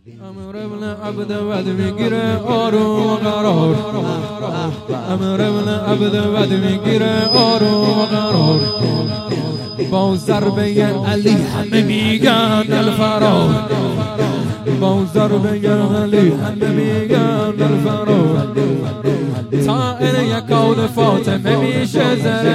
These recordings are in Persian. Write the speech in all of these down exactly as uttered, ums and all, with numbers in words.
امر ابن عبد ود میگیره آروم و قرار، امر ابن عبد ود میگیره آروم و قرار، با ضربه علی همه میگن الفرار، با ضربه علی همه میگن الفرار، طائر یک قول فاطمه میشه زر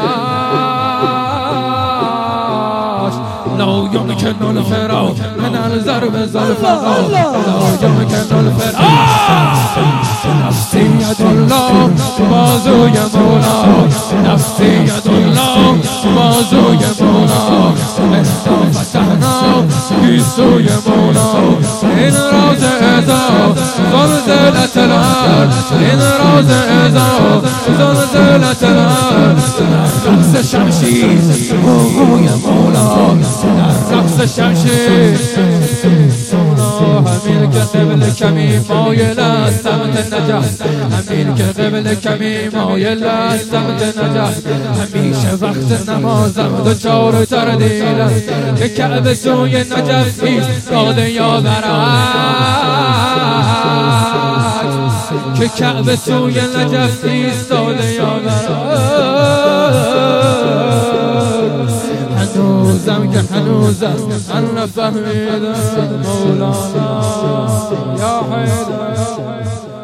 وراش، لا يمكن الفرار من الضرب زلفقار، لا يمكن الفرار، نفسی ید الله بازوی مولا، نفسی ید الله بازوی مولا، انا فتحنا گیسوی مولا، این راز ازا زلزلت الارض، این راز ازا زلزلت الارض، رقص شمشیر موی مولا، رقص شمشیر همین که قبل کمی مایل است سمت نجات، همین که قبل کمی مایل است سمت نجات، همیشه وقت نمازم دو چار تردیدم که کعبه سوی نجف ایستاده یا برعکس، که کعبه سوی نجف ایستاده یا برعکس، هنوزم که هنوزم من نفهمیدم مولانا یا حیدر.